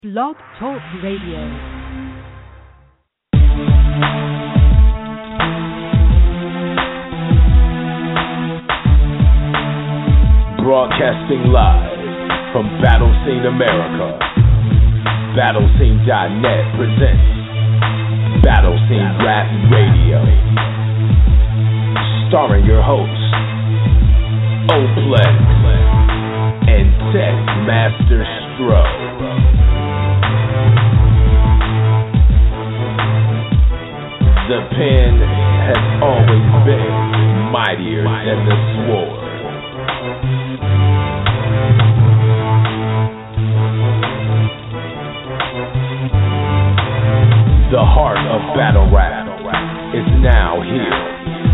Blog Talk Radio. Broadcasting live from Battle Scene America, BattleScene.net presents Battle Scene Rap Radio, starring your hosts, Oplex and Tech Master Stro. The pen has always been mightier than the sword. The heart of battle rap is now here.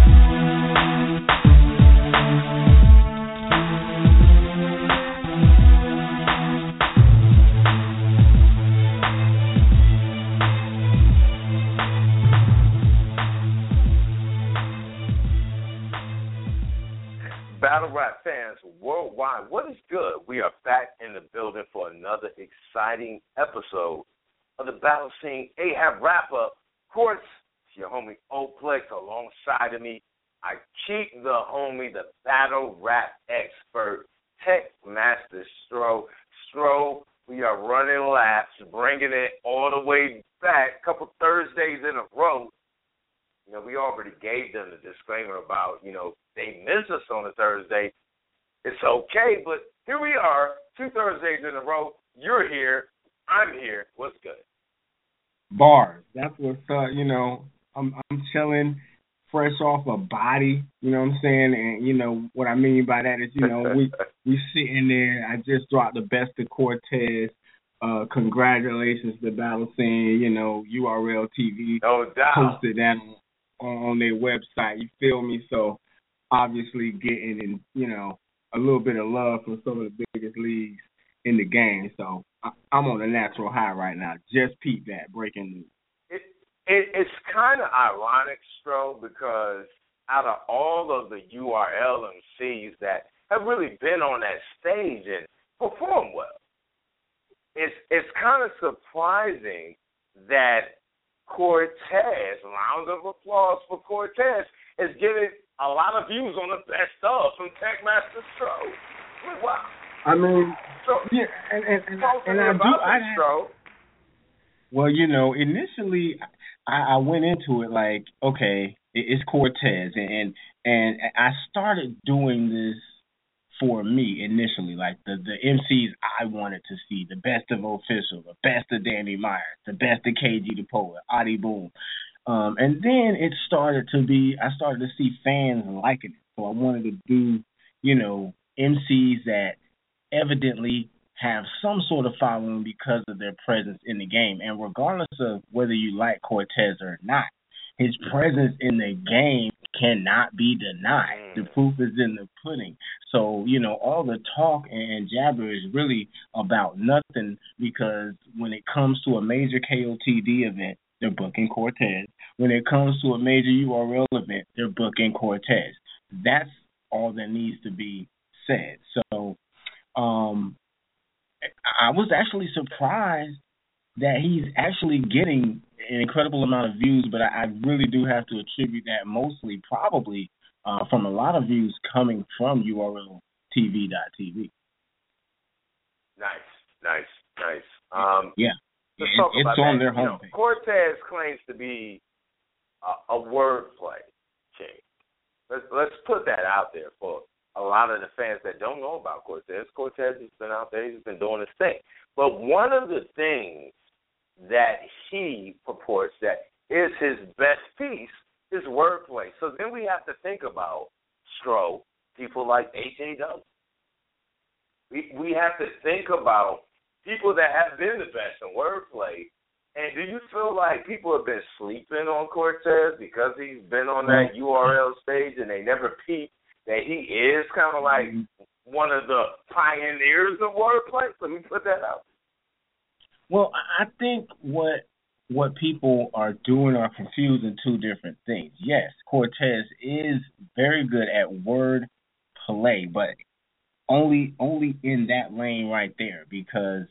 Battle rap fans worldwide, what is good? We are back in the building for another exciting episode of the Battle Scene Ahab wrap-up. Of course, it's your homie Oplex alongside of me. I keep the homie, the battle rap expert, Tech Master Stro. Stro, we are running laps, bringing it all the way back, a couple Thursdays in a row. You know, we already gave them the disclaimer about, they miss us on a Thursday. It's okay, but here we are, 2 Thursdays in a row. You're here. I'm here. What's good? Bars. That's what's up. I'm chilling, fresh off a body. You know what I'm saying? And what I mean by that is, we sitting there. I just dropped the best of Cortez. Congratulations to Battle Scene. URL TV no doubt posted that on their website. You feel me? So obviously getting a little bit of love from some of the biggest leagues in the game. So I'm on a natural high right now. Just peep that breaking news. It's kind of ironic, Stro, because out of all of the URL MCs that have really been on that stage and performed well, it's kind of surprising that Cortez, round of applause for Cortez, is getting a lot of views on the best of from Tech Master Stro. Wow. I mean, so, yeah, and I do. Well, initially I went into it like, okay, it's Cortez, and I started doing this for me initially, like the MCs I wanted to see, the best of Official, the best of Danny Myers, the best of KG the Poet, Adi Boom. And then I started to see fans liking it. So I wanted to do, MCs that evidently have some sort of following because of their presence in the game. And regardless of whether you like Cortez or not, his presence in the game cannot be denied. The proof is in the pudding. So, all the talk and jabber is really about nothing, because when it comes to a major KOTD event, they're booking Cortez. When it comes to a major URL event, they're booking Cortez. That's all that needs to be said. So I was actually surprised that he's actually getting an incredible amount of views, but I really do have to attribute that mostly probably from a lot of views coming from URLTV.tv. Nice. Yeah. It's on their homepage. Cortez claims to be a wordplay king. Let's put that out there for a lot of the fans that don't know about Cortez. Cortez has been out there. He's been doing his thing. But one of the things that he purports that is his best piece is wordplay. So then we have to think about, Stro, people like AJW. We have to think about people that have been the best in wordplay. And do you feel like people have been sleeping on Cortez because he's been on that URL stage and they never peeped that he is kind of like one of the pioneers of wordplay? Let me put that out. Well, I think what people are doing are confusing two different things. Yes, Cortez is very good at word play, but only in that lane right there, because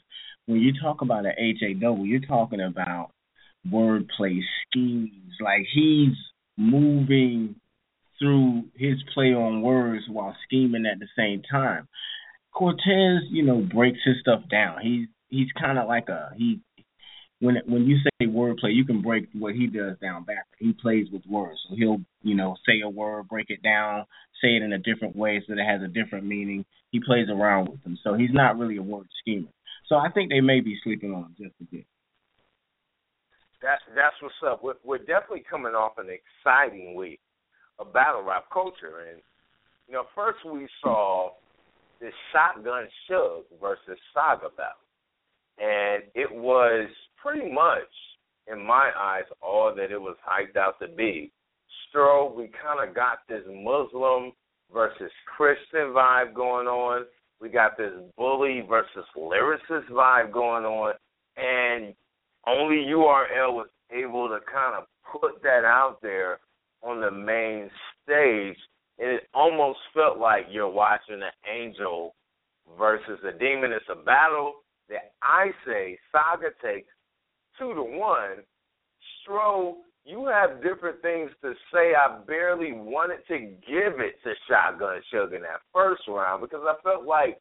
when you talk about an HAW, you're talking about wordplay schemes. Like he's moving through his play on words while scheming at the same time. Cortez, breaks his stuff down. He's kind of like when you say wordplay, you can break what he does down back. He plays with words, so he'll say a word, break it down, say it in a different way so that it has a different meaning. He plays around with them, so he's not really a word schemer. So I think they may be sleeping on him just a bit. That's what's up. We're definitely coming off an exciting week of battle rap culture, and first we saw this Shotgun Suge versus Saga battle. And it was pretty much, in my eyes, all that it was hyped out to be. Stro, we kind of got this Muslim versus Christian vibe going on. We got this bully versus lyricist vibe going on. And only URL was able to kind of put that out there on the main stage. And it almost felt like you're watching an angel versus a demon. It's a battle that I say Saga takes 2-1. Stro, you have different things to say. I barely wanted to give it to Shotgun Suge in that first round because I felt like,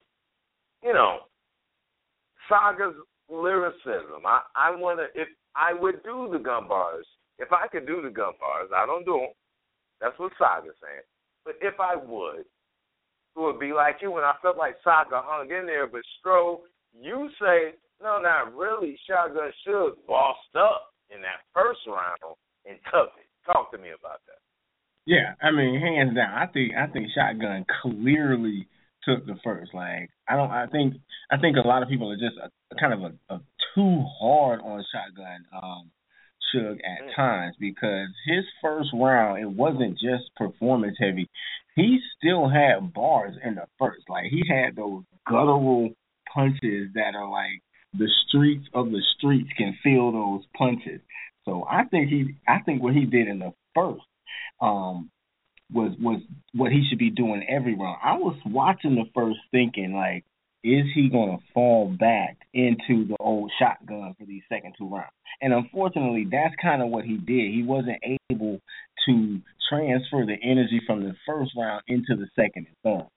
Saga's lyricism. If I would do the gun bars, if I could do the gun bars, I don't do them. That's what Saga's saying. But if I would, it would be like you. And I felt like Saga hung in there. But Stro, you say, no, not really. Shotgun Suge bossed up in that first round and took it. Talk to me about that. Yeah, I mean, hands down, I think Shotgun clearly took the first. Like, I think a lot of people are just kind of a too hard on Shotgun Suge at times because his first round, it wasn't just performance heavy. He still had bars in the first. Like, he had those guttural punches that are like the streets of the streets can feel those punches. So I think what he did in the first was what he should be doing every round. I was watching the first thinking, like, is he going to fall back into the old shotgun for these second two rounds? And unfortunately, that's kind of what he did. He wasn't able to transfer the energy from the first round into the second and third.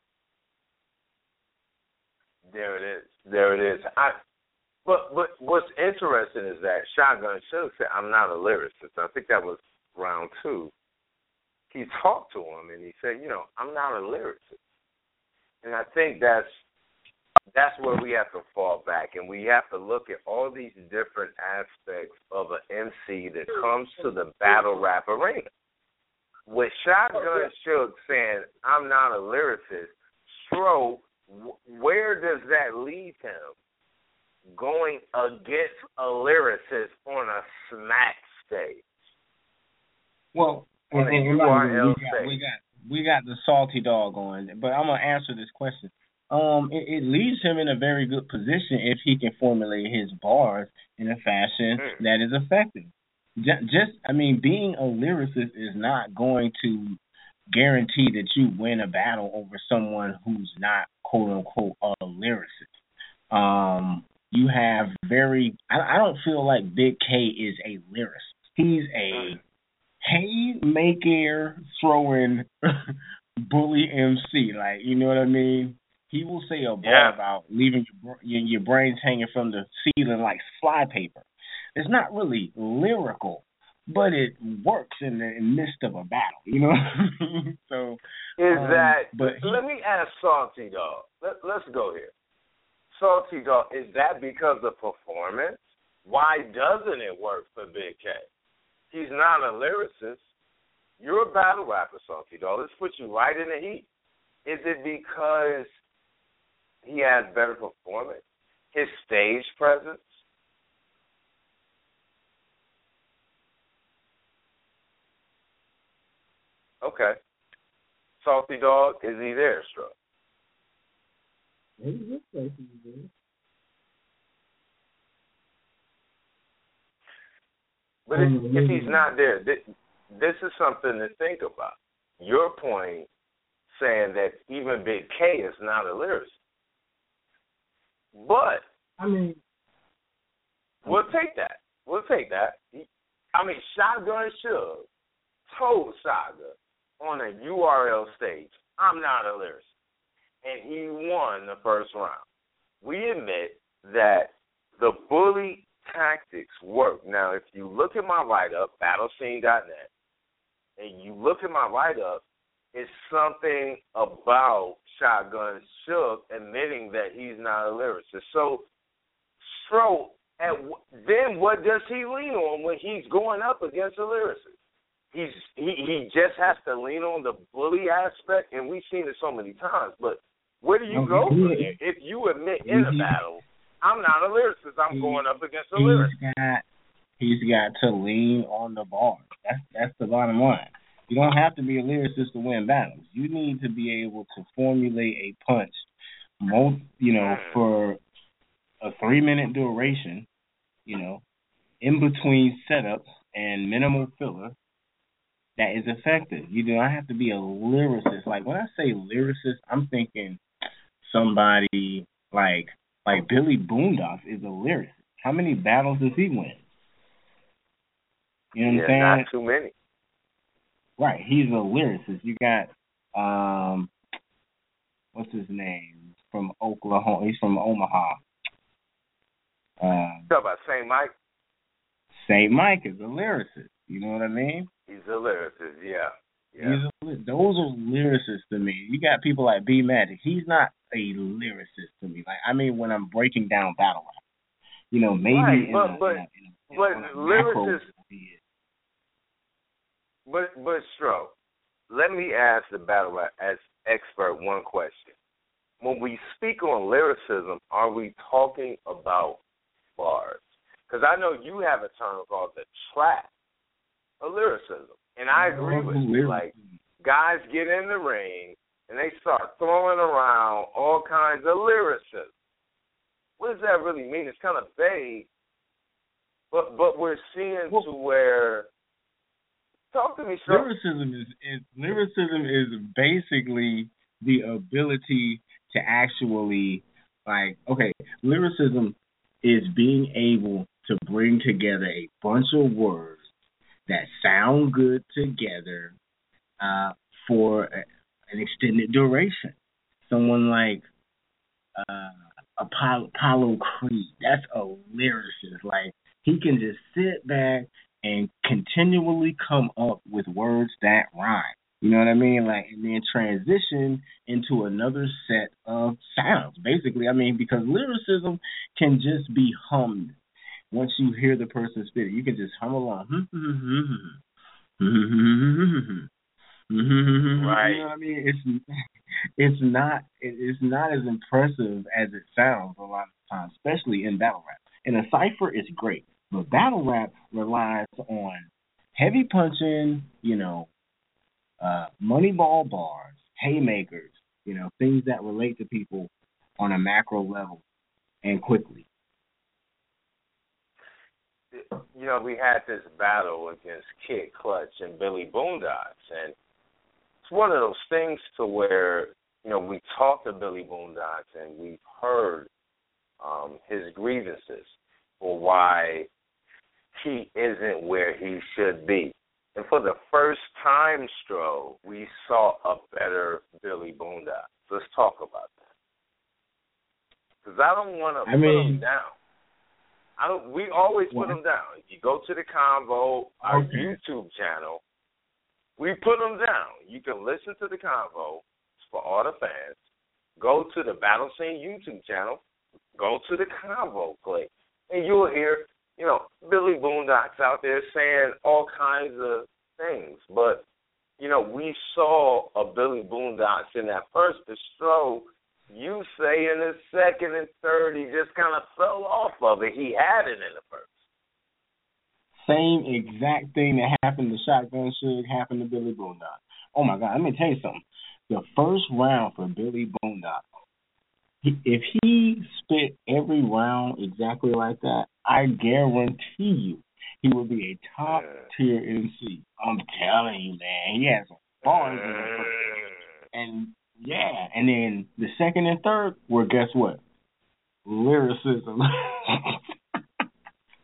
There it is. But what's interesting is that Shotgun Suge said, I'm not a lyricist. I think that was round two. He talked to him and he said, I'm not a lyricist. And I think that's where we have to fall back, and we have to look at all these different aspects of an MC that comes to the battle rap arena. With Shotgun Suge saying, I'm not a lyricist, Stro, where does that leave him going against a lyricist on a smack stage? Well, we got the salty dog on, but I'm gonna answer this question. It leaves him in a very good position if he can formulate his bars in a fashion that is effective. Being a lyricist is not going to guarantee that you win a battle over someone who's not quote unquote a lyricist. You have I don't feel like Big K is a lyricist. He's a haymaker throwing bully MC. Like, you know what I mean? He will say a bar about leaving your brains hanging from the ceiling like flypaper. It's not really lyrical, but it works in the midst of a battle, you know? So let me ask Salty Dog. Let's go here. Salty Dog, is that because of performance? Why doesn't it work for Big K? He's not a lyricist. You're a battle rapper, Salty Dog. Let's put you right in the heat. Is it because he has better performance? His stage presence? Okay. Salty Dog, is he there, Stro? But if he's not there, this is something to think about. Your point saying that even Big K is not a lyricist. But We'll take that. I mean, Shotgun Suge told Saga on a URL stage, I'm not a lyricist. And he won the first round. We admit that the bully tactics work. Now, if you look at my write-up, battlescene.net, and you look at my write-up, it's something about Shotgun Suge admitting that he's not a lyricist. So, then what does he lean on when he's going up against a lyricist? He just has to lean on the bully aspect, and we've seen it so many times. But where do you go from there? If you admit in a battle, I'm not a lyricist, I'm going up against a lyricist. He's got to lean on the bars. That's the bottom line. You don't have to be a lyricist to win battles. You need to be able to formulate a punch, for a 3-minute duration, in between setups and minimal filler that is effective. You do not have to be a lyricist. Like, when I say lyricist, I'm thinking somebody like Billy Boondocks is a lyricist. How many battles does he win? You know what I'm saying? Not too many. Right, he's a lyricist. You got, what's his name? From Oklahoma. He's from Omaha. Talk about St. Mike? St. Mike is a lyricist. You know what I mean? He's a lyricist, yeah. Those are lyricists to me. You got people like B Magic. He's not a lyricist to me. Like, I mean, when I'm breaking down battle rap, maybe right, in a lyricists. But Stro, let me ask the battle rap as expert one question. When we speak on lyricism, are we talking about bars? Because I know you have a term called the trap of lyricism. And I agree with you. Like, guys get in the ring and they start throwing around all kinds of lyricism. What does that really mean? It's kind of vague. But we're seeing to where... Talk to me, Stro. Lyricism is basically the ability to actually, lyricism is being able to bring together a bunch of words that sound good together for an extended duration. Someone like Apollo Creed, that's a lyricist. Like, he can just sit back and continually come up with words that rhyme. You know what I mean? Like, and then transition into another set of sounds. Basically, I mean, because lyricism can just be hummed. Once you hear the person spit it, you can just hum along. Right. You know what I mean? It's not as impressive as it sounds a lot of times, especially in battle rap. In a cipher, it's great. But battle rap relies on heavy punching, money ball bars, haymakers, things that relate to people on a macro level and quickly. We had this battle against Kid Clutch and Billy Boondocks, and it's one of those things to where, we talked to Billy Boondocks and we've heard his grievances for why he isn't where he should be. And for the first time, Stro, we saw a better Billy Boondocks. Let's talk about that. Because I don't want to put him down. We always put him down. If you go to the Convo, our YouTube channel, we put him down. You can listen to the Convo. It's for all the fans. Go to the Battle Scene YouTube channel. Go to the Convo click. And you'll hear Billy Boondocks out there saying all kinds of things. But, we saw a Billy Boondocks in that first. The Stro, you say in the second and third, he just kind of fell off of it. He had it in the first. Same exact thing that happened to Shotgun Suge happened to Billy Boondocks. Oh, my God, let me tell you something. The first round for Billy Boondocks, if he spit every round exactly like that, I guarantee you he will be a top-tier MC. I'm telling you, man. He has some bars in the first. And then the second and third were, guess what? Lyricism.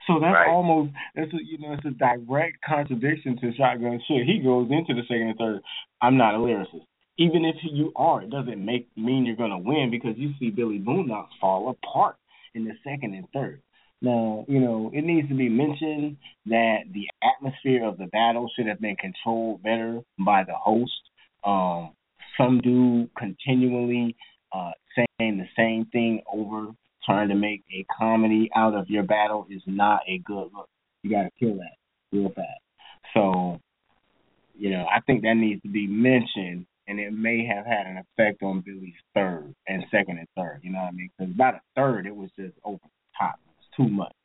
So that's right. almost it's a direct contradiction to Shotgun Shit. He goes into the second and third. I'm not a lyricist. Even if you are, it doesn't mean you're gonna win because you see Billy Boondocks fall apart in the second and third. Now, it needs to be mentioned that the atmosphere of the battle should have been controlled better by the host. Some dude continually saying the same thing over, trying to make a comedy out of your battle is not a good look. You got to kill that real fast. So, I think that needs to be mentioned, and it may have had an effect on Billy's second and third. You know what I mean? Because by the third, it was just over the top. It was too much.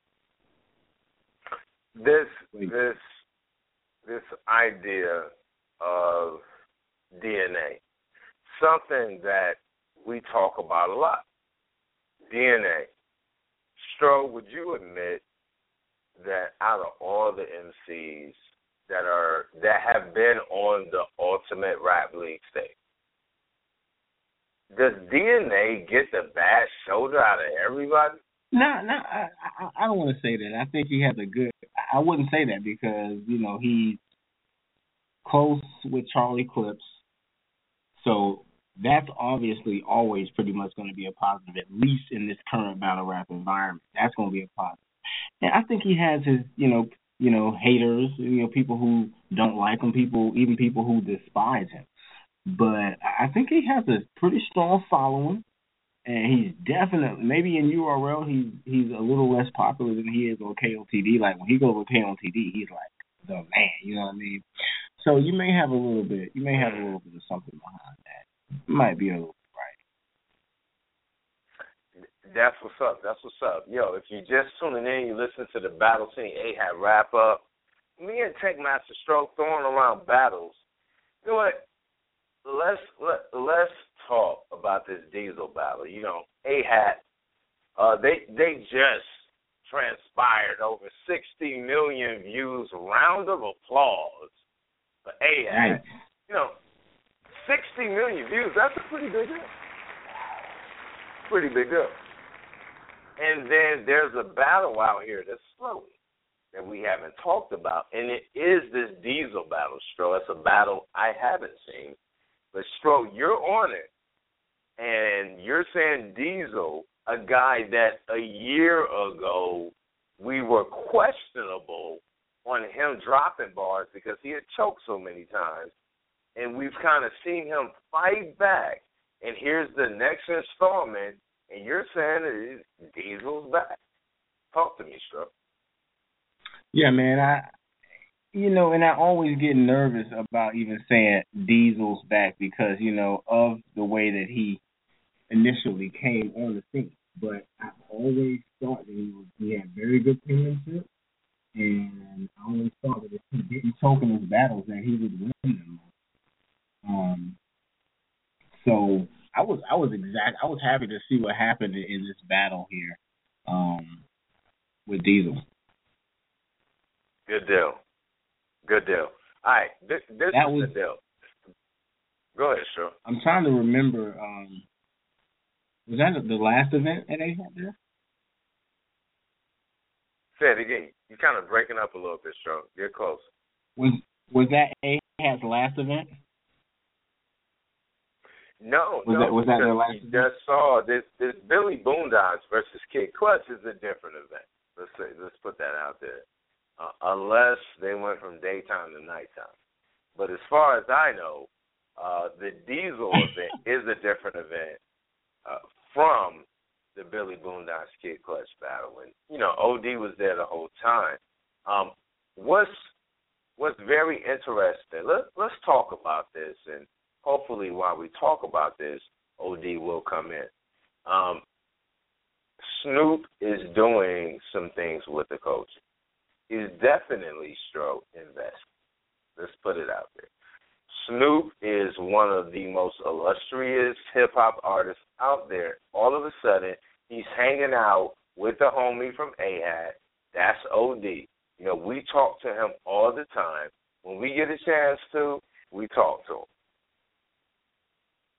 This idea of DNA, something that we talk about a lot. DNA. Stro, would you admit that out of all the MCs that have been on the Ultimate Rap League stage, does DNA get the bad shoulder out of everybody? No, I don't want to say that. I think he has a good. I wouldn't say that because he's close with Charlie Clips, so that's obviously always pretty much going to be a positive, at least in this current battle rap environment. That's going to be a positive. And I think he has his, haters, people who don't like him, even people who despise him. But I think he has a pretty strong following, and he's definitely, maybe in URL, he's a little less popular than he is on KOTD. Like, when he goes on KOTD, he's like the man, you know what I mean? So you may have a little bit of something behind that. Might be a little right. That's what's up. Yo, if you're just tuning in, you listen to the Battle Scene AHAT wrap up. Me and Tech Master Stroke throwing around battles. You know what? Let's talk about this Diesel battle. AHAT, they just transpired over 60 million views. Round of applause for AHAT. Nice. 60 million views, that's a pretty big deal. Pretty big deal. And then there's a battle out here that's slowly that we haven't talked about, and it is this Diesel battle, Stro. It's a battle I haven't seen. But, Stro, you're on it, and you're saying Diesel, a guy that a year ago we were questionable on him dropping bars because he had choked so many times. And we've kind of seen him fight back. And here's the next installment, and you're saying that Diesel's back. Talk to me, Stro. Yeah, man. And I always get nervous about even saying Diesel's back because, of the way that he initially came on the scene. But I've always thought that he had very good penmanship, and I always thought that if he didn't choke in his battles, that he would win them. So I was happy to see what happened in this battle here, with Diesel. Good deal. All right, this was the deal. Go ahead, sure. I'm trying to remember. Was that the last event that they had there? Say it again. You're kind of breaking up a little bit, Stro. Get close. Was that AHAT's last event? No, was that their last event? Just saw this Billy Boondocks versus Kid Clutch is a different event. Let's put that out there. Unless they went from daytime to nighttime. But as far as I know, the Diesel event is a different event from the Billy Boondocks Kid Clutch battle. And, OD was there the whole time. What's very interesting, let's talk about this, and hopefully while we talk about this, OD will come in. Snoop is doing some things with the coach. He's definitely investing. Let's put it out there. Snoop is one of the most illustrious hip-hop artists out there. All of a sudden, he's hanging out with the homie from AHAT. That's OD. We talk to him all the time. When we get a chance to, we talk to him.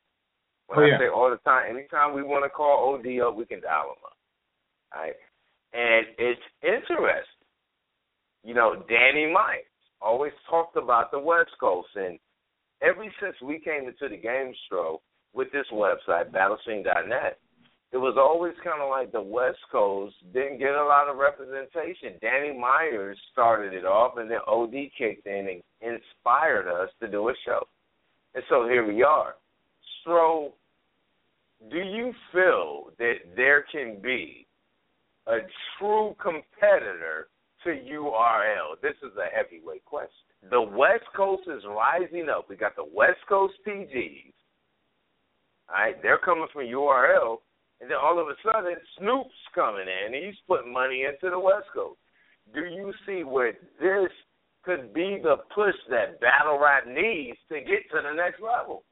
When I say all the time, anytime we want to call OD up, we can dial him up. All right? And it's interesting. You know, Danny Myers always talked about the West Coast, and ever since we came into the game, Stro, with this website, battlescene.net, it was always kind of like the West Coast didn't get a lot of representation. Danny Myers started it off, and then OD kicked in and inspired us to do a show. And so here we are. Stro, do you feel that there can be a true competitor to URL? This is a heavyweight question. The West Coast is rising up. We got the West Coast PGs. All right, they're coming from URL. And then all of a sudden, Snoop's coming in, and he's putting money into the West Coast. Do you see where this could be the push that battle rap needs to get to the next level?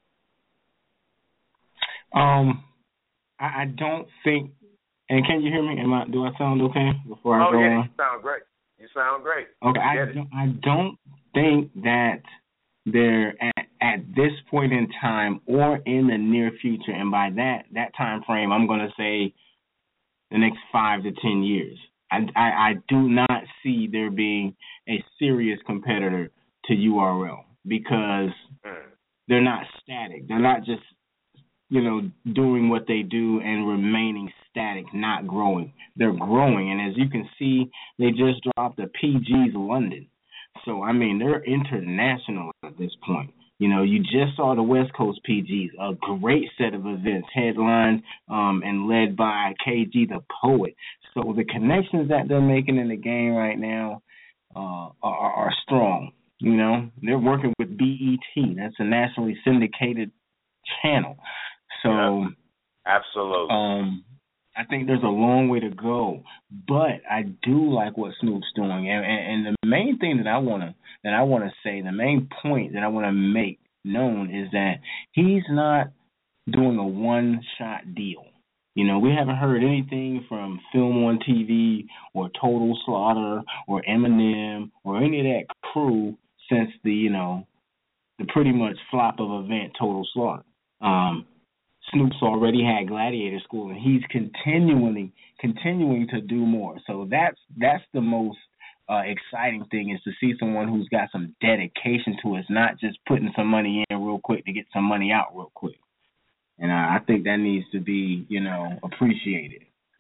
I don't think. And can you hear me? Do I sound okay before I go yeah, on? You sound great. You sound great. Okay, I don't think that they're at this point in time or in the near future, and by that time frame, I'm going to say the next 5 to 10 years. I do not see there being a serious competitor to URL because they're not static. They're not just, doing what they do and remaining static, not growing. They're growing, and as you can see, they just dropped the PG's London. So, I mean, they're international at this point. You just saw the West Coast PGs, a great set of events, headlined and led by KG the Poet. So the connections that they're making in the game right now are strong. They're working with BET. That's a nationally syndicated channel. So, yeah, absolutely. I think there's a long way to go, but I do like what Snoop's doing, and the main thing that I want to say, the main point that I want to make known is that he's not doing a one-shot deal. We haven't heard anything from Film on TV or Total Slaughter or Eminem or any of that crew since the pretty much flop of event Total Slaughter. Snoop's already had Gladiator School, and he's continuing to do more. So that's the most exciting thing, is to see someone who's got some dedication to it. It's not just putting some money in real quick to get some money out real quick. And I think that needs to be, appreciated.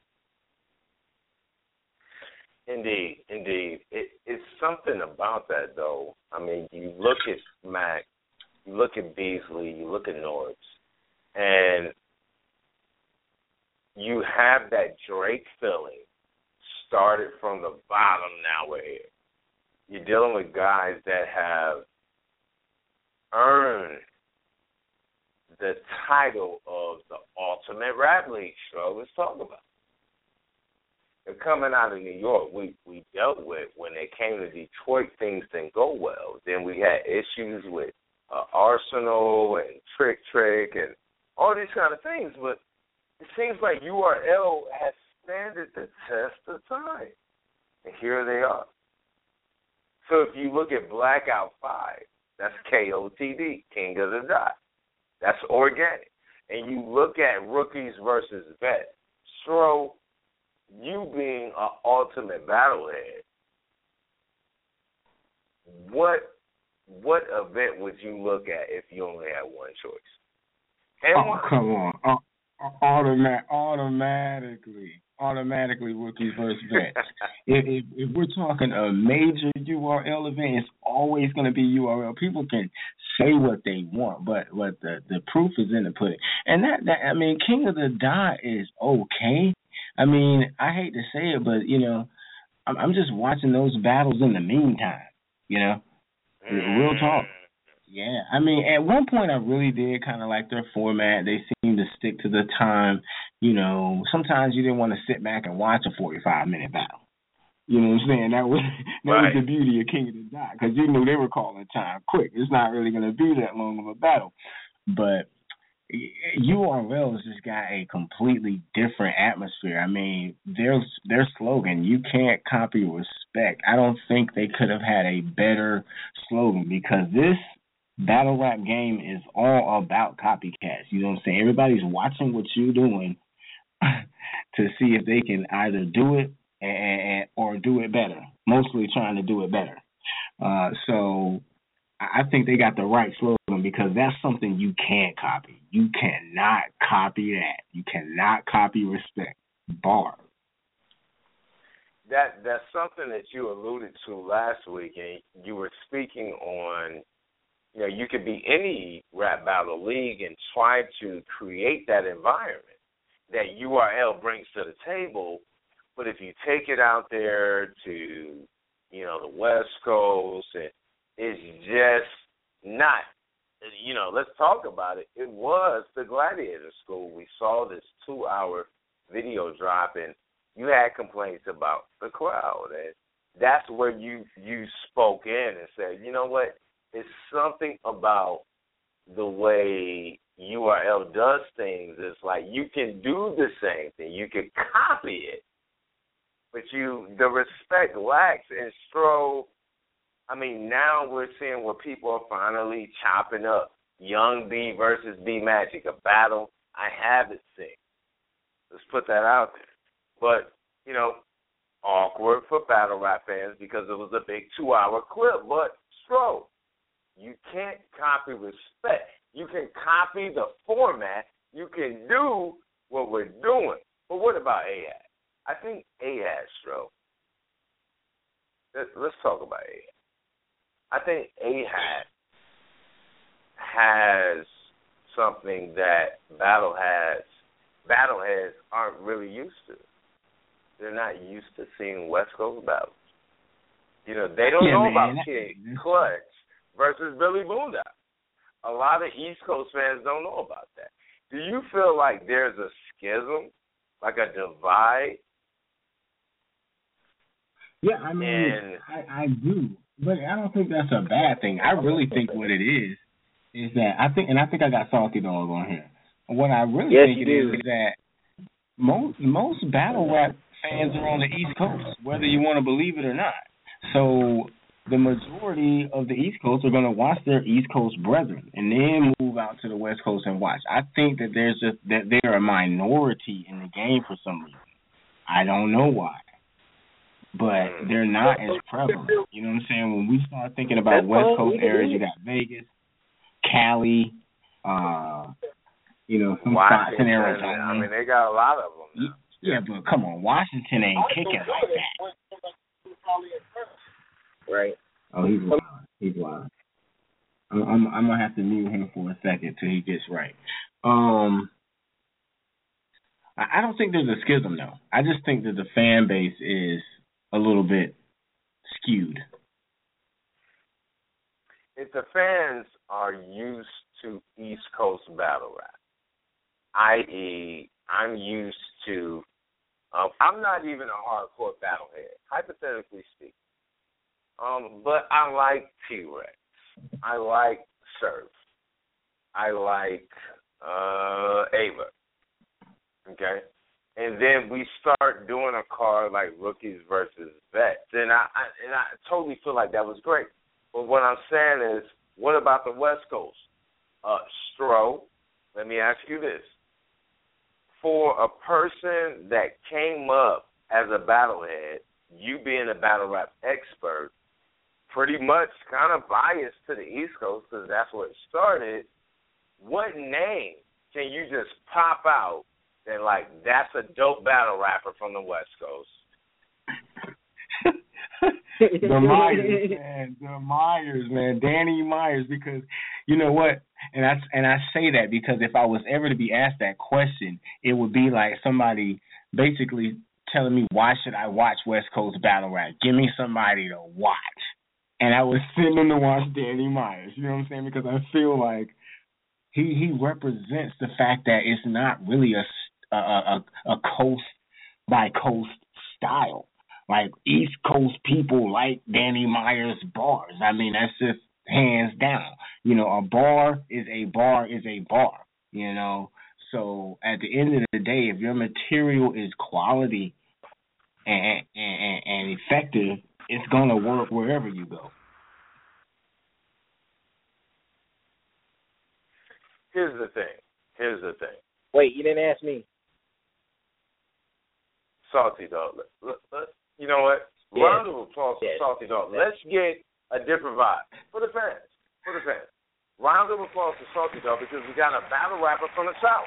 Indeed. It's something about that, though. I mean, you look at Mac, you look at Beasley, you look at Norbs, and you have that Drake feeling started from the bottom, now we're here. You're dealing with guys that have earned the title of the Ultimate Rap League show. Let's talk about it. They're coming out of New York. We dealt with, when they came to Detroit, things didn't go well. Then we had issues with Arsenal and Trick and all these kind of things. But it seems like URL has standed the test of time. And here they are. So if you look at Blackout 5, that's KOTD, King of the Dot. That's organic. And you look at Rookies versus Vets. So you being an ultimate battlehead, what event would you look at if you only had one choice? And come on. Automatically Rookies versus Vets. if we're talking a major URL event, it's always going to be URL. People can say what they want, but the proof is in the pudding. And that I mean, King of the Dot is okay. I mean, I hate to say it, but I'm just watching those battles in the meantime. Real talk. Yeah, I mean, at one point I really did kind of like their format. They seemed to stick to the time. Sometimes you didn't want to sit back and watch a 45-minute battle. You know what I'm saying? That was the beauty of King of the Dot, because you knew they were calling time quick. It's not really going to be that long of a battle. But URL has just got a completely different atmosphere. I mean, their slogan, "You can't copy respect." I don't think they could have had a better slogan, because this battle rap game is all about copycats. You know what I'm saying? Everybody's watching what you're doing, to see if they can either do it or do it better. Mostly trying to do it better. So I think they got the right slogan because that's something you can't copy. You cannot copy that. You cannot copy respect. Bar. That's something that you alluded to last week, and you were speaking on. You could be any rap battle league and try to create that environment that URL brings to the table. But if you take it out there to, the West Coast, it's just not, let's talk about it. It was the Gladiator School. We saw this 2-hour video drop, and you had complaints about the crowd. And that's where you spoke in and said, you know what, it's something about the way URL does things. It's like you can do the same thing. You can copy it. But the respect lacks. And Stro, now we're seeing where people are finally chopping up Young B versus B Magic, a battle I haven't seen. Let's put that out there. But, awkward for battle rap fans because it was a big 2-hour clip. But Stro, you can't copy respect. You can copy the format. You can do what we're doing. But what about Ahad? I think Ahad, Stro. Let's talk about Ahad. I think Ahad has something that battleheads aren't really used to. They're not used to seeing West Coast battles. They don't know about Kid Clutch versus Billy Boondock. A lot of East Coast fans don't know about that. Do you feel like there's a schism, like a divide? Yeah, I do, but I don't think that's a bad thing. I really think what it is that I think I got Salty Dog on here. What I really think it is that most battle rap fans are on the East Coast, whether you want to believe it or not. So the majority of the East Coast are going to watch their East Coast brethren and then move out to the West Coast and watch. I think that they're a minority in the game for some reason. I don't know why. But they're not as prevalent. You know what I'm saying? When we start thinking about West Coast areas, you got Vegas, Cali, some spots in Arizona. They got a lot of them now. Yeah, but come on, Washington ain't kicking like that. Right. Oh, he's wild. I'm gonna have to mute him for a second till he gets right. I don't think there's a schism though. I just think that the fan base is a little bit skewed. If the fans are used to East Coast battle rap, i.e., I'm used to, I'm not even a hardcore battlehead, hypothetically speaking. But I like T-Rex. I like Surf. I like Ava. Okay? And then we start doing a card like rookies versus vets. And I totally feel like that was great. But what I'm saying is, what about the West Coast? Stro, let me ask you this. For a person that came up as a battlehead, you being a battle rap expert, pretty much kind of biased to the East Coast because that's where it started, what name can you just pop out that, like, that's a dope battle rapper from the West Coast? The Myers, man. Danny Myers, because you know what? And I say that because if I was ever to be asked that question, it would be like somebody basically telling me, why should I watch West Coast battle rap? Give me somebody to watch. And I was sitting to watch Danny Myers. You know what I'm saying? Because I feel like he represents the fact that it's not really a coast by coast style. Like, East Coast people like Danny Myers bars. I mean, that's just hands down. You know, a bar is a bar is a bar, you know. So at the end of the day, if your material is quality and effective, it's going to work wherever you go. Here's the thing. Wait, you didn't ask me. Salty Dog. You know what? Round of applause for Salty Dog. Let's get a different vibe for the fans. Round of applause for Salty Dog because we got a battle rapper from the South.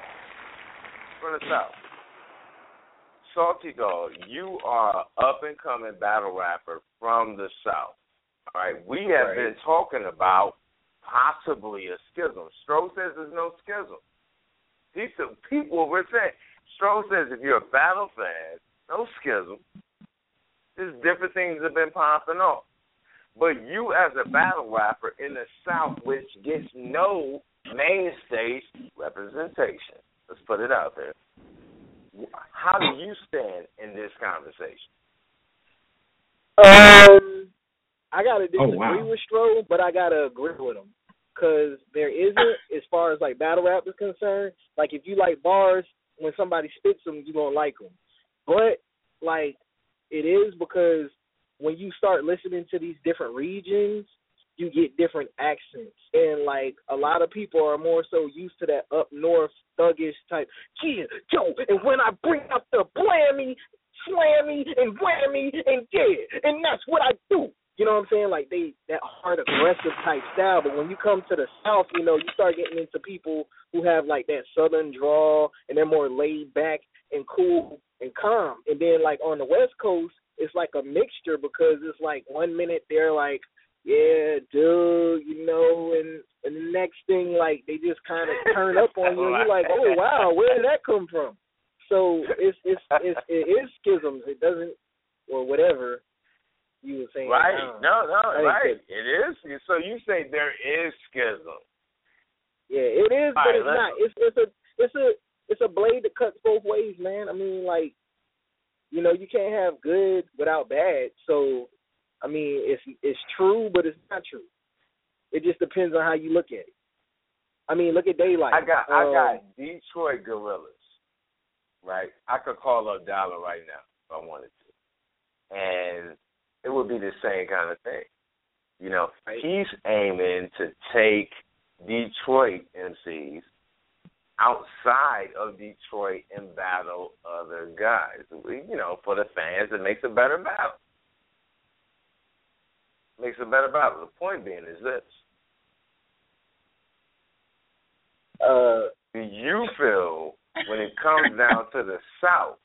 Salty Dog, you are an up-and-coming battle rapper from the South. All right? We have been talking about possibly a schism. Stro says there's no schism. These are people we're saying. Stro says if you're a battle fan, no schism. There's different things that have been popping off. But you as a battle rapper in the South, which gets no main stage representation, let's put it out there. How do you stand in this conversation? I got to disagree with Stro, but I got to agree with him. Because there isn't, as far as, like, battle rap is concerned, like, if you like bars, when somebody spits them, you're going to like them. But, like, it is because when you start listening to these different regions, you get different accents. And, like, a lot of people are more so used to that up north thuggish type, and when I bring out the blammy, slammy, and whammy, and and that's what I do. You know what I'm saying? Like, that hard, aggressive type style. But when you come to the South, you know, you start getting into people who have, like, that Southern drawl, and they're more laid back and cool and calm. And then, like, on the West Coast, it's like a mixture because it's like 1 minute they're like, yeah, dude, you know, and the next thing, like, they just kind of turn up on you, and you're like, oh, wow, where did that come from? So it is schisms. It doesn't, or whatever you were saying. Right. No, right. It is. So you say there is schism. Yeah, it is, but it's not. It's a blade that cuts both ways, man. I mean, like, you know, you can't have good without bad. So, I mean, it's true, but it's not true. It just depends on how you look at it. I mean, look at Daylight. I got Detroit Gorillas, right? I could call up Dollar right now if I wanted to. And it would be the same kind of thing. You know, he's aiming to take Detroit MCs outside of Detroit and battle other guys. You know, for the fans, it makes a better battle. The point being is this. Do you feel when it comes down to the South,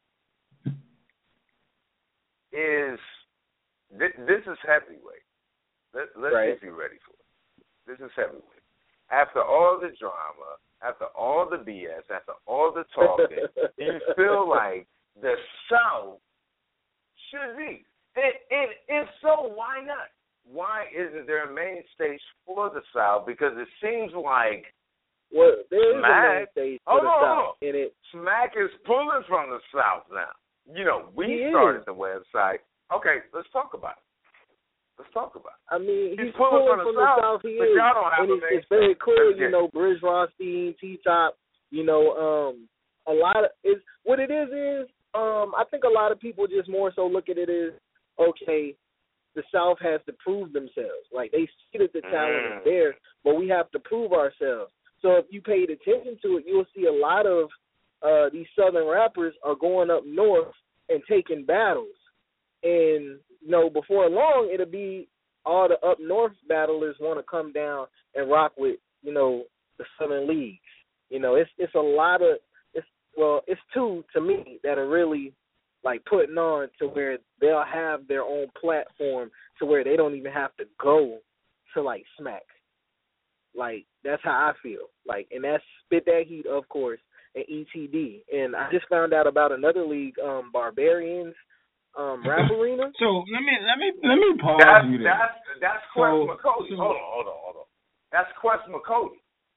this is heavyweight. Let's get you ready for it. This is heavyweight. After all the drama, after all the BS, after all the talking, do you feel like the South should be? And if so, why not? Why isn't there a main stage for the South? Because it seems like there is a main stage for the South. Smack is pulling from the South now. You know, we started the website. Okay, let's talk about it. I mean, he's pulling from the South. He is. And it's very clear, you know, Briz Rothstein, T-Top, you know, a lot of what it is I think a lot of people just more so look at it as, okay, the South has to prove themselves. Like, they see that the talent is there, but we have to prove ourselves. So if you paid attention to it, you'll see a lot of these Southern rappers are going up north and taking battles. And, you know, before long, it'll be all the up north battlers want to come down and rock with, you know, the Southern leagues. You know, it's a lot of it's two to me that are really like putting on to where they'll have their own platform to where they don't even have to go to like Smack. Like, that's how I feel. Like, and that's Spit That Heat, of course, and ETD. And I just found out about another league, Barbarians Rap Arena. So let me pause you there. That's Quest McCody. Hold on. That's Quest McCody.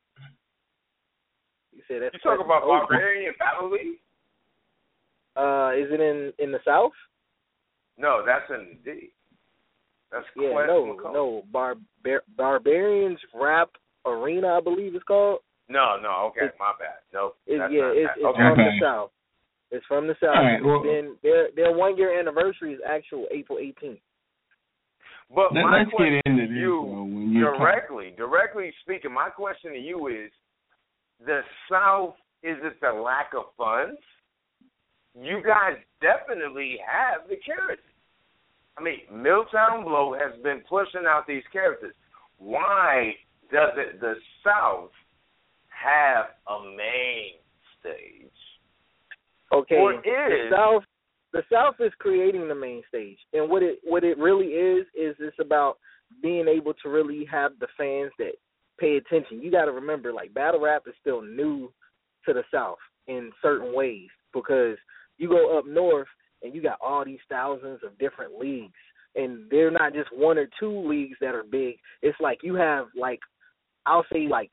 You said that's. You talking about Barbarian Battle League? Is it in the South? No, that's in the D. That's Quest McCody. No, Barbarians Rap Arena, I believe it's called. No, okay, my bad. Nope. It's from the South. It's from the South. Right, well, then their 1 year anniversary is actual April 18th. But my let's question get into to you, directly speaking, my question to you is, the South, is it the lack of funds? you guys definitely have the characters. I mean, Milltown Blow has been pushing out these characters. Why doesn't the South have a main stage? Okay, or the South is creating the main stage, and what it really is it's about being able to really have the fans that pay attention. You got to remember, like, battle rap is still new to the South in certain ways, because you go up north and you got all these thousands of different leagues, and they're not just one or two leagues that are big. It's like you have, like, I'll say like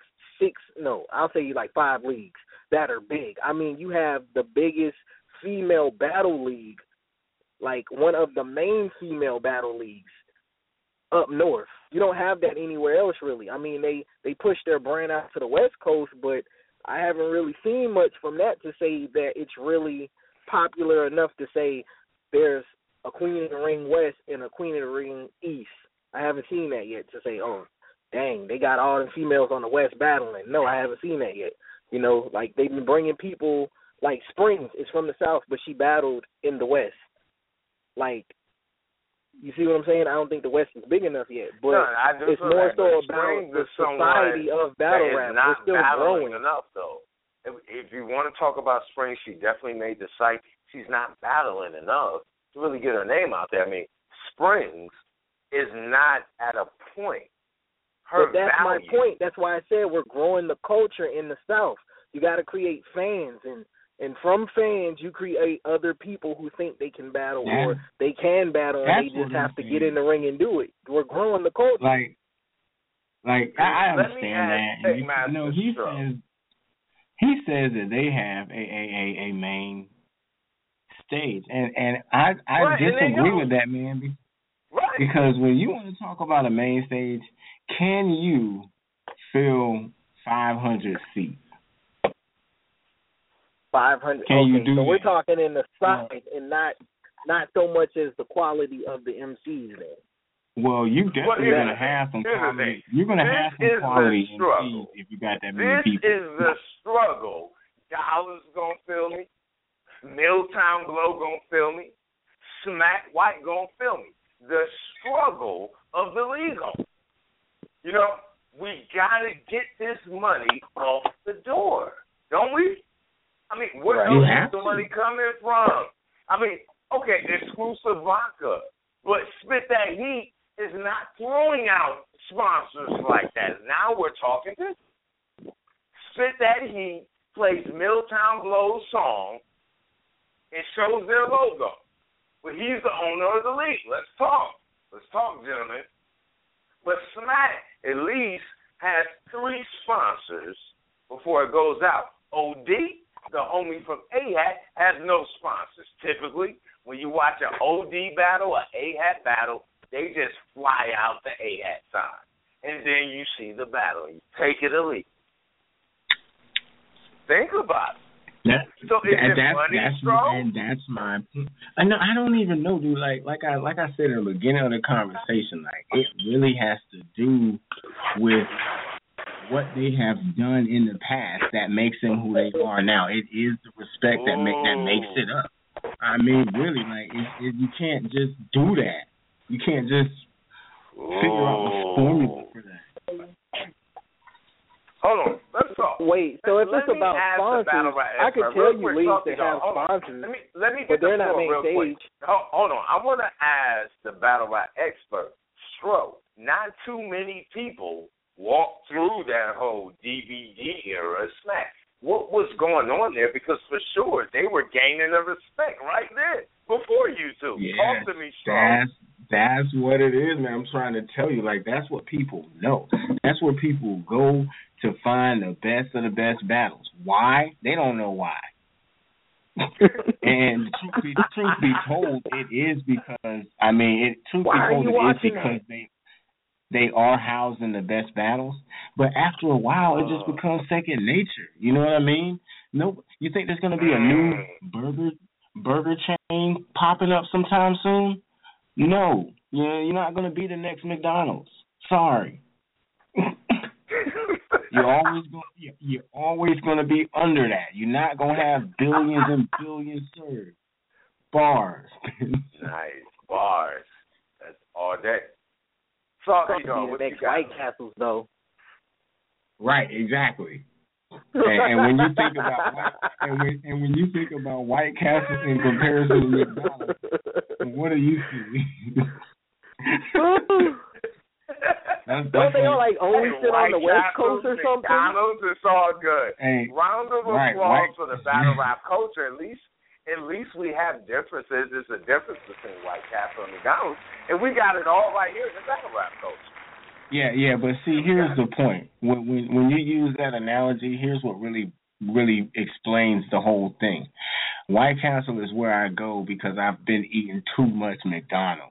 5 leagues that are big. I mean, you have the biggest female battle league, like one of the main female battle leagues up north. You don't have that anywhere else, really. I mean, they push their brand out to the West Coast, but I haven't really seen much from that to say that it's really popular enough to say there's a Queen of the Ring West and a Queen of the Ring East. I haven't seen that yet to say, oh, dang, they got all them females on the West battling. No, I haven't seen that yet. You know, like, they've been bringing people, like Springs is from the South, but she battled in the West. Like, you see what I'm saying? I don't think the West is big enough yet, but it's more so about the society of battle rap. We're still growing enough, though. If you want to talk about Springs, she definitely made the site. She's not battling enough to really get her name out there. I mean, Springs is not at a point. But that's my point. That's why I said we're growing the culture in the South. You got to create fans, and from fans you create other people who think they can battle or they can battle, and they just have to get in the ring and do it. We're growing the culture. Like I understand that. He says that they have a main stage, and I disagree with that, man. Right. Because when you want to talk about a main stage, can you fill 500 seats? 500. Can you do so that? We're talking in the side and not so much as the quality of the MCs then. Well, you definitely gonna have some quality. You're gonna have some quality MCs if you got that many people. This is the struggle. Dollars gonna feel me. Milltown Blow gonna feel me. Smack White gonna feel me. The struggle of the league. You know, we gotta get this money off the door, don't we? I mean, where else is the money coming from? I mean, okay, Exclusive Vodka, but Spit That Heat is not throwing out sponsors like that. Now we're talking this. Spit That Heat plays Milltown Blow's song and shows their logo. But he's the owner of the league. Let's talk. Let's talk, gentlemen. But Smack at least has 3 sponsors before it goes out. OD, the homie from AHAT, has no sponsors. Typically, when you watch an OD battle, an AHAT battle, they just fly out the AHAT sign. And then you see the battle. You take it or leave. Think about it. That's my. I know. I don't even know, dude. Like I said in the beginning of the conversation, like, it really has to do with what they have done in the past that makes them who they are now. It is the respect that makes it up. I mean, really, like, you can't just do that. You can't just figure out the formula for that. Hold on, let's talk. Wait, so if it's about sponsors, I can tell you leagues that have sponsors, let me but they're not main stage. Hold on, I want to ask the battle rap expert, Stro. Not too many people walked through that whole DVD era Smack. What was going on there? Because for sure they were gaining the respect right there before you two. Yes, talk to me, Stro. That's what it is, man. I'm trying to tell you, like, that's what people know. That's where people go to find the best of the best battles. Why? They don't know why. And the truth be told, it is because, they are housed in the best battles. But after a while, it just becomes second nature. You know what I mean? No, you think there's going to be a new burger chain popping up sometime soon? No, you're not going to be the next McDonald's. Sorry. You're always gonna be under that. You're not gonna have billions and billions served. Bars. Nice bars. That's all day. Salty dog. What you got? White Castles though. Right. Exactly. And when you think about when you think about White Castle in comparison to McDonald's, what do you see? Don't they all like only sit on the West Coast or something? McDonald's, it's all good. Hey, round of applause for the battle rap culture. At least we have differences. There's a difference between White Castle and McDonald's, and we got it all right here in the battle rap culture. Yeah, but see, here's the point. When you use that analogy, here's what really explains the whole thing. White Castle is where I go because I've been eating too much McDonald's.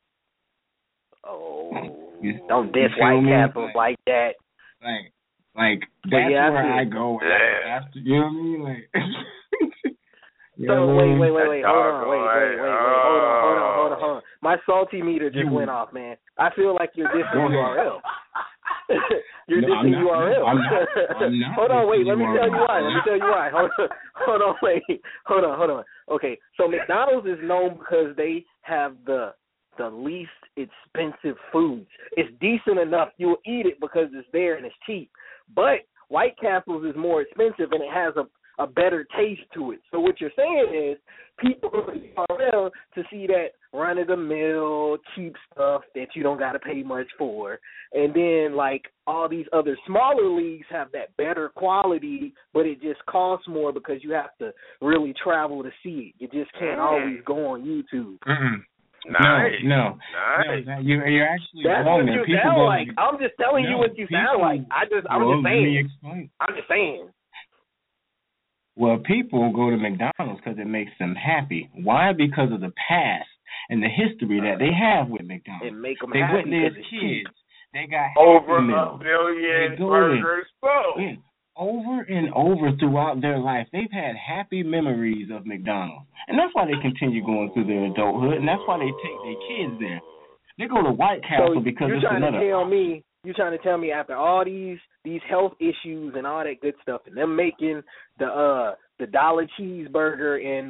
Oh, don't diss White Castle like that. Like that's where I go after. You know what I mean? Like. So wait. Hold on. My salty meter just went off, man. I feel like you're dissing URL. You're dissing URL. I'm not. Hold on, wait. Let me tell you why. Hold on. Okay, so McDonald's is known because they have the least expensive foods. It's decent enough. You'll eat it because it's there and it's cheap. But White Castle's is more expensive and it has a better taste to it. So what you're saying is people go to URL to see that run-of-the-mill, cheap stuff that you don't got to pay much for. And then, like, all these other smaller leagues have that better quality, but it just costs more because you have to really travel to see it. You just can't always go on YouTube. Mm-mm. Nice. No. You're actually That's wrong. What you sound like. I'm just telling you what you sound like. I'm just saying. Well, people go to McDonald's because it makes them happy. Why? Because of the past and the history that they have with McDonald's. It make them they happy went there as kids. They got over $500 million burgers. Yeah, over and over throughout their life, they've had happy memories of McDonald's. And that's why they continue going through their adulthood, and that's why they take their kids there. They go to White Castle because it's another... You're trying to tell me after all these health issues and all that good stuff, and them making the dollar cheeseburger and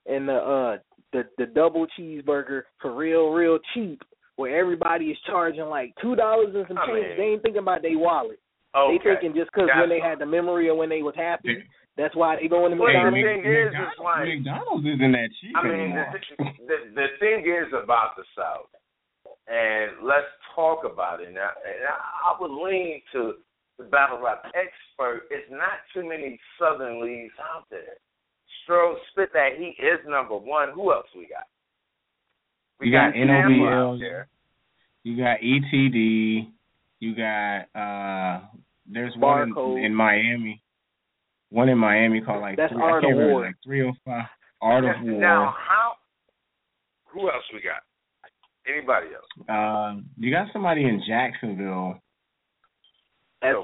the double cheeseburger for real cheap, where everybody is charging like $2 and some change. They ain't thinking about their wallet. Okay. They thinking just because when they had the memory or when they was happy, that's why they going to McDonald's. McDonald's isn't that cheap anymore. The thing is about the South. And let's talk about it now. And I would lean to the battle rap expert. It's not too many Southern leagues out there. Stro, spit that heat is number one. Who else we got? We got NOBL. You got ETD. You got there's one in Miami. One in Miami called like that's Art of War. Like 305 Art of War. Now who else we got? Anybody else? You got somebody in Jacksonville. That's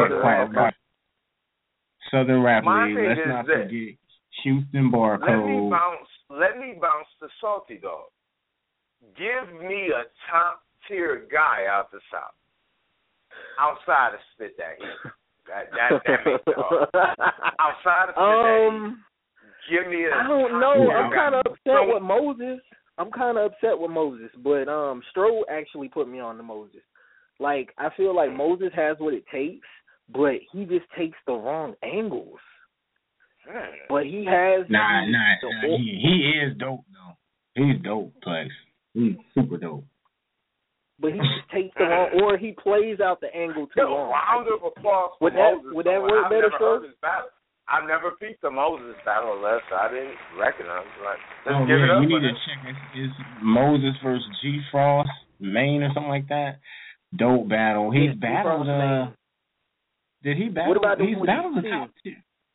Southern Rap League. Let's not forget Houston Barcode. Let me bounce to Salty Dog. Give me a top tier guy out the South. Outside of Spit That Heat. That makes it hard. Outside of Spit That Heat. Give me a I don't know. I'm kind of upset with Moses. But Stro actually put me on to Moses. Like, I feel like Moses has what it takes, but he just takes the wrong angles. But he has... He is dope, though. He's dope, Plex. He's super dope. But he just takes the wrong... Or he plays out the angle too long. Round of applause for Moses. Would that work better, Stro? I've never peeped the Moses battle unless I didn't recognize it. Like, let's give it up. You need to check. Is Moses versus G Frost, Maine, or something like that? Dope battle. He's battled. Did he battle? He's battled the top tier.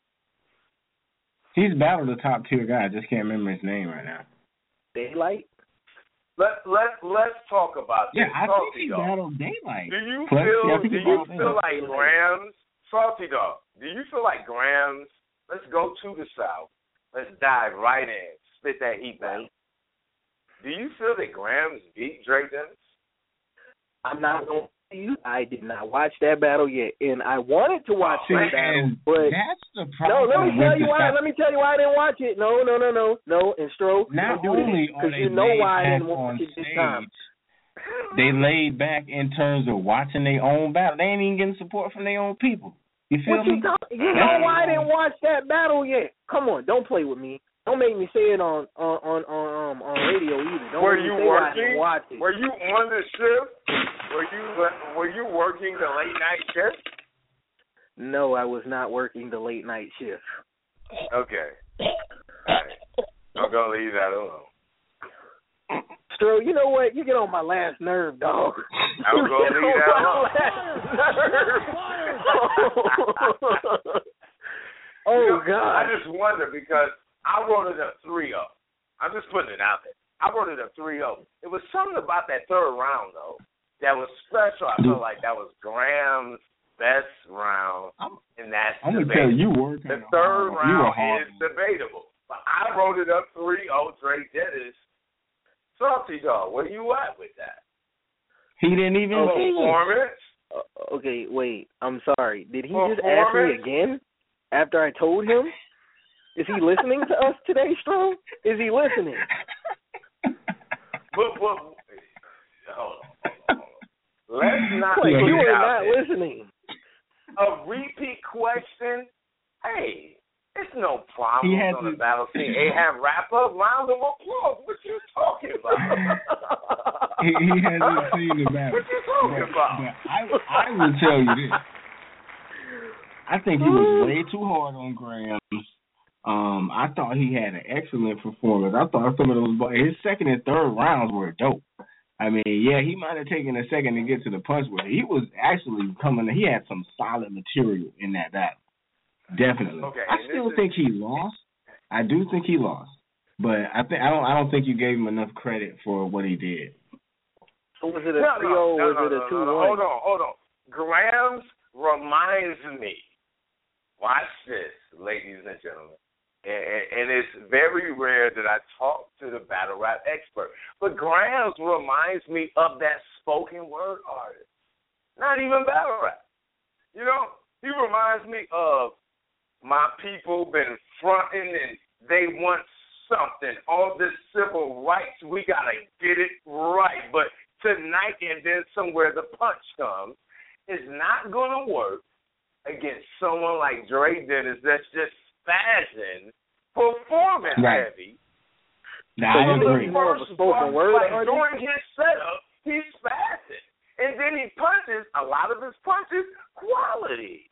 He's battled the top tier guy. I just can't remember his name right now. Daylight. Let's talk about this. Yeah, I think he battled Daylight. Do you feel like Grams? Salty Dog, do you feel like Grams? Let's go to the South. Let's dive right in. Spit that heat, man. Do you feel that Grams beat Drake Dennis? I'm not going to you, I did not watch that battle yet, and I wanted to watch that battle, but that's the problem. No, let me tell you why. Let me tell you why I didn't watch it. No, and Stro, not do only because you know why I didn't watch it this time. They laid back in terms of watching their own battle. They ain't even getting support from their own people. You feel me? You know why I didn't watch that battle yet? Come on, don't play with me. Don't make me say it on radio either. Don't Were make me you say working? I didn't watch it. Were you on the shift? Were you working the late night shift? No, I was not working the late night shift. Okay. All right. I'm gonna leave that alone. Stro, you know what? You get on my last nerve, dog. I was gonna leave that alone. Oh God! I just wonder because I wrote it up 3-0. I'm just putting it out there. I wrote it up 3-0. It was something about that third round though that was special. I felt like that was Graham's best round, and that's I'm debatable. Gonna tell you, working the third round is debatable. But I wrote it up 3-0. Dre Dennis. Salty dog, where you at with that? He didn't even performance. Okay, wait. I'm sorry. Did he just ask me again after I told him? Is he listening to us today, Stro? Is he listening? But hold on. Let's not. Wait, you are not there. listening. A repeat question. Hey. It's no problem on the battle scene. They have wrap-up rounds of applause. What you talking about? he hasn't seen the battle. What you talking about? But I will tell you this. I think he was way too hard on Graham. I thought he had an excellent performance. I thought some of those his second and third rounds were dope. I mean, yeah, he might have taken a second to get to the punch, but he was actually coming. He had some solid material in that battle. Definitely. Okay, I still think he lost. I do think he lost, but I don't think you gave him enough credit for what he did. So was it a 3-0 or was it a 2-1? Hold on. Graham's reminds me. Watch this, ladies and gentlemen. And it's very rare that I talk to the battle rap expert, but Graham's reminds me of that spoken word artist. Not even battle rap. You know, he reminds me of my people been fronting and they want something. All this civil rights, we got to get it right. But tonight and then somewhere the punch comes is not going to work against someone like Dre Dennis that's just spazzing, performance heavy. Nah, I agree. During his setup, he's spazzing. And then he punches, a lot of his punches, quality.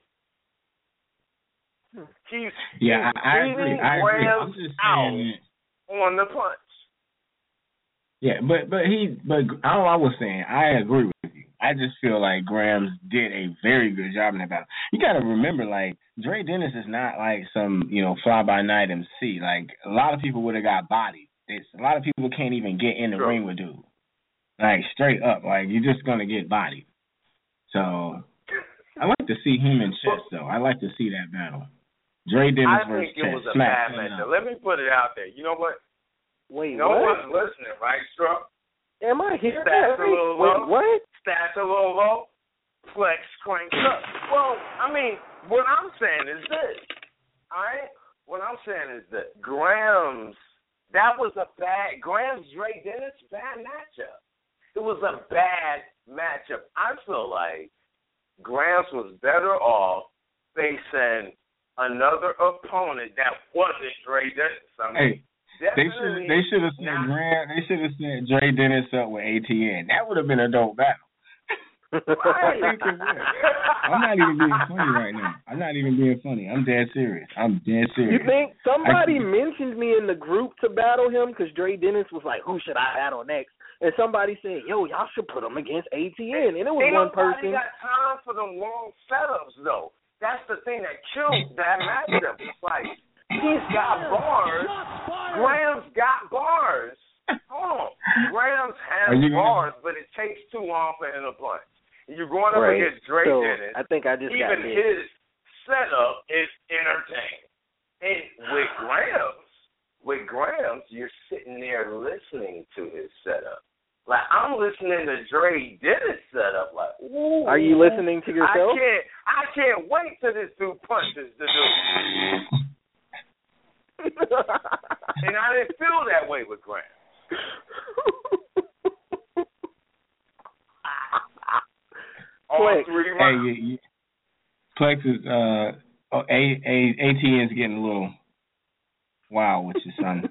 I agree. I'm just saying on the punch. Yeah, but all I was saying, I agree with you. I just feel like Grahams did a very good job in that battle. You got to remember, like, Dre Dennis is not like some, fly-by-night MC. Like, a lot of people would have got bodied. A lot of people can't even get in the ring with dude. Like, straight up. Like, you're just going to get bodied. So, I like to see him in chess, though. I like to see that battle. Dre Dennis versus Chess. I think it was a bad matchup. Let me put it out there. You know what? Wait, no one's listening, right, Stro? Am I here? Stats a little low. What? Stats a little low. Flex cranked up. Well, I mean, what I'm saying is this. All right? What I'm saying is that Graham's Dre Dennis, bad matchup. It was a bad matchup. I feel like Graham's was better off facing another opponent that wasn't Dre Dennis. I mean, they should have set Dre Dennis up with ATN. That would have been a dope battle. Right. I'm not even being funny right now. I'm not even being funny. I'm dead serious. You think somebody mentioned me in the group to battle him because Dre Dennis was like, who should I battle next? And somebody said, yo, y'all should put him against ATN. And it was one person. Ain't nobody got time for them long setups, though. That's the thing that killed that matchup. It's like, he's got bars. Graham's got bars. Hold on. Graham's has bars, but it takes too long for him to punch. You're going up against Dre Dennis. I think I just got even his setup is entertaining. And with Graham's, you're sitting there listening to his setup. Like, I'm I'm listening to Dre Dennis set up like, ooh. Are you listening to yourself? I can't wait till this dude punches the dude. And I didn't feel that way with Graham. All 3 rounds. Hey, Plex is ATN's getting a little wild with you, son.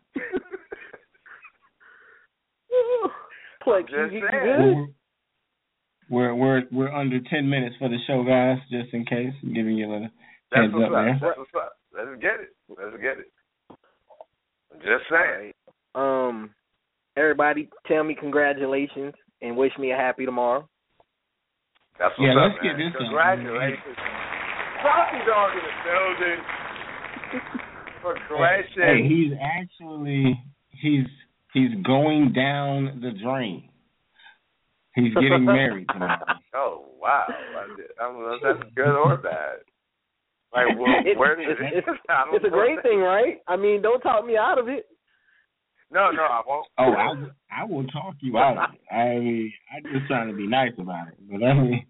Plex, you good? We're under 10 minutes for the show, guys. Just in case, I'm giving you a little heads up there. That's what's up. Let's get it. I'm just saying. Everybody, tell me congratulations and wish me a happy tomorrow. That's what's up, let's man. get this Congratulations. Frosty Dog in the building. Progression. Hey, he's actually he's going down the drain. He's getting married tomorrow. Oh wow! I don't know if that's good or bad. Like, where did it's a great thing, right? I mean, don't talk me out of it. No, I won't. Oh, I will talk you out of it. I mean, I'm just trying to be nice about it, but I mean.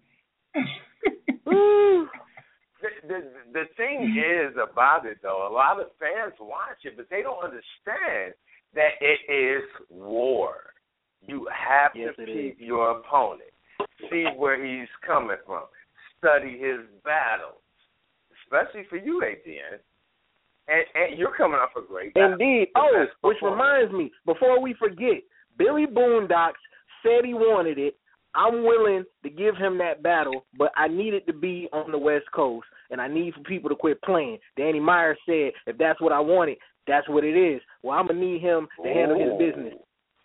The thing is about it, though, a lot of fans watch it, but they don't understand that it is war. You have to peep your opponent, see where he's coming from, study his battles, especially for you, ATN. And you're coming off a great battle. Indeed. Oh, which reminds me, before we forget, Billy Boondocks said he wanted it. I'm willing to give him that battle, but I need it to be on the West Coast, and I need for people to quit playing. Danny Myers said, if that's what I wanted, that's what it is. Well, I'm going to need him to handle his business.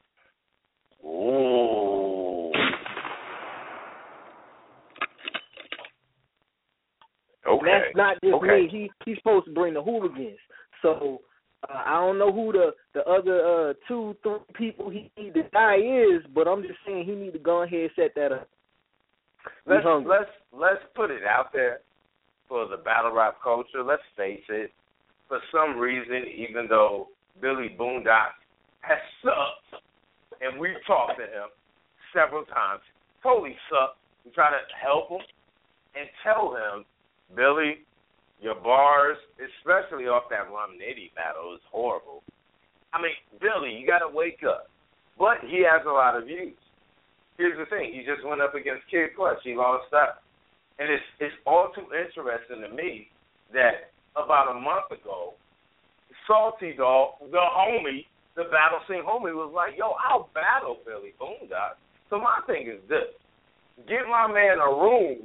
Ooh. Okay. And that's not just me. He's supposed to bring the hooligans. So I don't know who the other 2-3 people the guy is, but I'm just saying he need to go ahead and set that up. Let's put it out there for the battle rap culture. Let's face it. For some reason, even though Billy Boondocks has sucked, and we've talked to him several times, totally sucked. We try to help him and tell him, Billy, your bars, especially off that Rum Nitty battle, is horrible. I mean, Billy, you got to wake up. But he has a lot of views. Here's the thing. He just went up against Kid Clutch. He lost out. And it's all too interesting to me that about a month ago, Salty Dog, the homie, the Battle Scene homie, was like, yo, I'll battle Billy Boondocks. So my thing is this. Get my man a room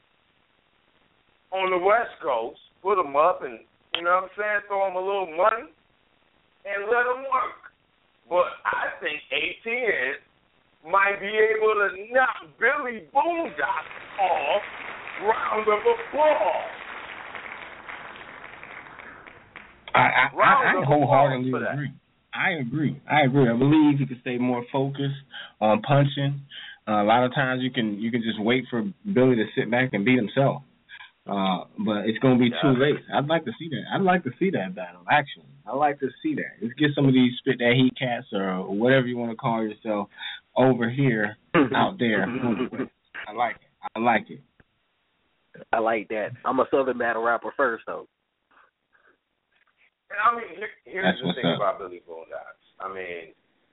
on the West Coast, put him up and, you know what I'm saying, throw him a little money and let him work. But I think ATN might be able to knock Billy Boondocks off. Round of applause. I wholeheartedly agree. I agree. I believe he can stay more focused on punching. A lot of times you can just wait for Billy to sit back and beat himself. But it's going to be too late. I'd like to see that. I'd like to see that battle, actually. I'd like to see that. Let's get some of these spit that heat cats or whatever you want to call yourself over here, out there. I like it. I like that. I'm a Southern battle rapper first, though. And I mean, here's the thing about Billy Boondocks. I mean,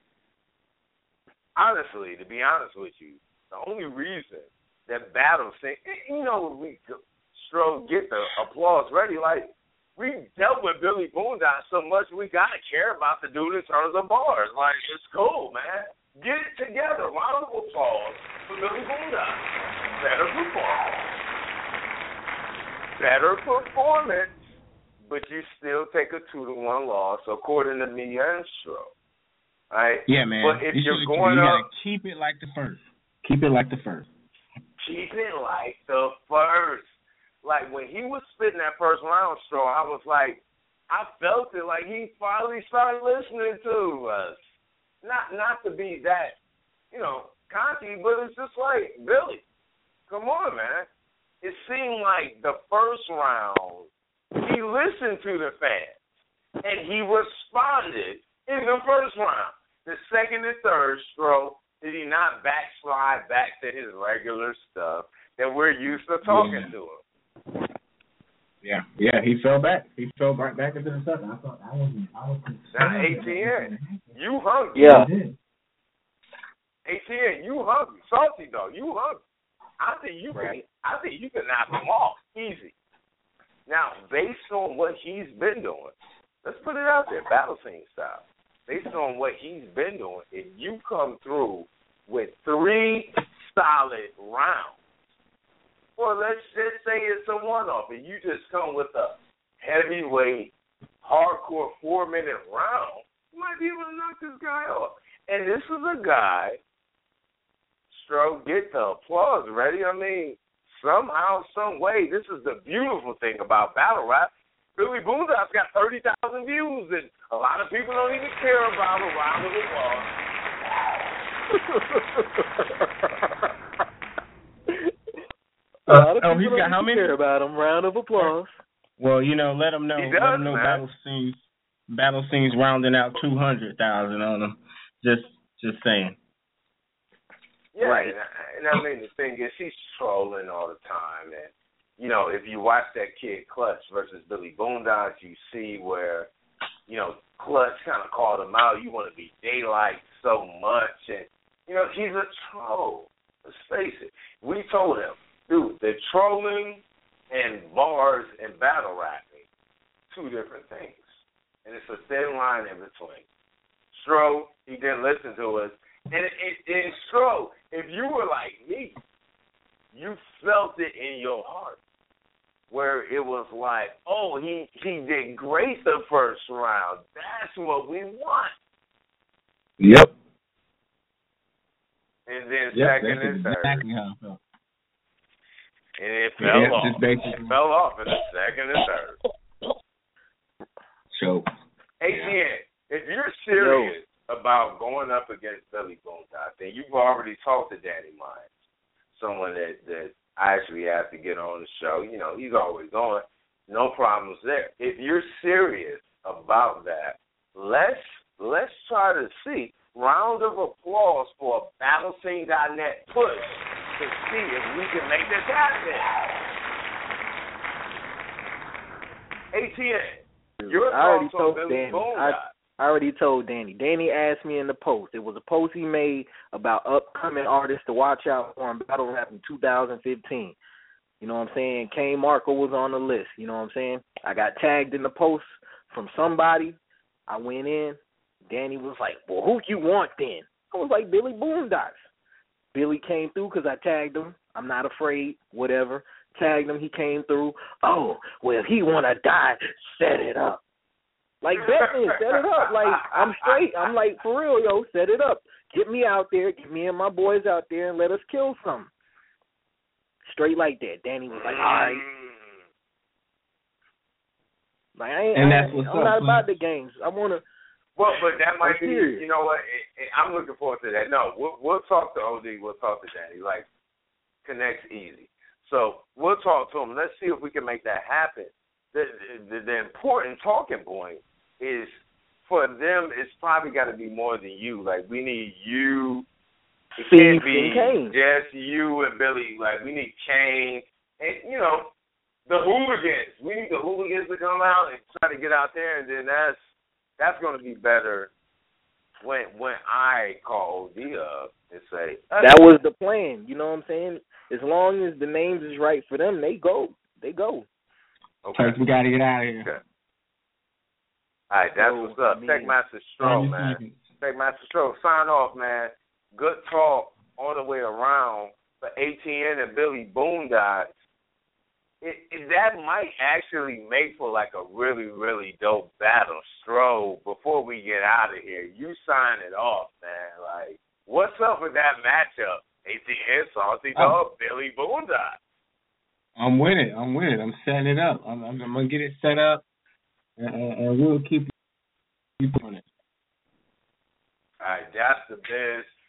honestly, to be honest with you, the only reason that battle scene, you know, we get the applause ready, like, we dealt with Billy Boondocks so much we got to care about the dude in terms of bars. Like, it's cool, man. Get it together. Round of applause for Billy Boondocks. Better performance, but you still take a 2-1 loss, according to me and Stro. Right? Yeah, man. But if you're you gotta keep it like the first. Keep it like the first. Like when he was spitting that first round, Stro, I was like, I felt it. Like he finally started listening to us. Not to be that, cocky, but it's just like, Billy, come on, man. It seemed like the first round, he listened to the fans, and he responded in the first round. The second and third, Stro, Did he not backslide back to his regular stuff that we're used to talking to him? Yeah, he fell back. He fell right back into the stuff. I was now, ATN, you hungry. Yeah. ATN, you hungry. Salty dog, you hungry. I think you can knock him off easy. Now, based on what he's been doing, let's put it out there, battle scene style. Based on what he's been doing, if you come through with 3 solid rounds, or let's just say it's a one-off, and you just come with a heavyweight, hardcore 4-minute round, you might be able to knock this guy off. And this is a guy, Stro, get the applause ready. I mean, somehow, some way, this is the beautiful thing about battle rap. Billy Boondocks got 30,000 views, and a lot of people don't even care about a round of applause. A lot of people he's got how many? Care about him. Round of applause. Well, let him know. Let him know Battle Scenes rounding out 200,000 on him. Just saying. Yeah, right. And I mean, the thing is, he's trolling all the time. And, if you watch that kid Clutch versus Billy Boondocks, you see where, Clutch kind of called him out. You want to be Daylight so much. And, he's a troll. Let's face it. We told him, dude, the trolling and bars and battle rapping, 2 different things. And it's a thin line in between. Stro, he didn't listen to us. And Stro, if you were like me, you felt it in your heart, where it was like, oh, he did great the first round. That's what we want. Yep. And then second and third. Exactly how I felt. And it fell off. It fell off in the second and third. So, ATN, if you're serious about going up against Billy Boondocks, and you've already talked to Danny Mines, someone that I actually have to get on the show. He's always on. No problems there. If you're serious about that, let's try to see. Round of applause for a BattleScene.net push to see if we can make this happen. ATN, your thoughts on Billy Boondocks? I already told Danny. Danny asked me in the post. It was a post he made about upcoming artists to watch out for in battle rap in 2015. You know what I'm saying? Kane Marco was on the list. You know what I'm saying? I got tagged in the post from somebody. I went in. Danny was like, well, who you want then? I was like, Billy Boondocks. Billy came through because I tagged him. I'm not afraid, whatever. Tagged him. He came through. Oh, well, if he want to die, set it up. Like, Batman, set it up. Like, I'm straight. I'm like, for real, yo, set it up. Get me out there. Get me and my boys out there and let us kill some. Straight like that. Danny was like, all right. Like, I'm not about the games. I want to. Well, but that might be, you know what, I'm looking forward to that. No, we'll talk to OD, we'll talk to Danny, like, connects easy. So we'll talk to him. Let's see if we can make that happen. The important talking point is for them, it's probably got to be more than you. Like, we need you. It can't be just you and Billy. Like, we need Kane. And, the hooligans. We need the hooligans to come out and try to get out there, and then that's going to be better when I call OD up and say, that was the plan. You know what I'm saying? As long as the names is right for them, they go. Okay. We got to get out of here. Okay. All right, that's what's up. Techmaster Stro, man. Techmaster Stro, sign off, man. Good talk all the way around for ATN and Billy Boondocks. That might actually make for like a really, really dope battle. Stro, before we get out of here, you sign it off, man. Like, what's up with that matchup? ATN, Salty Dog, Billy Boondocks. I'm with it. I'm setting it up. I'm going to get it set up, and we'll keep you doing it. All right, that's the best.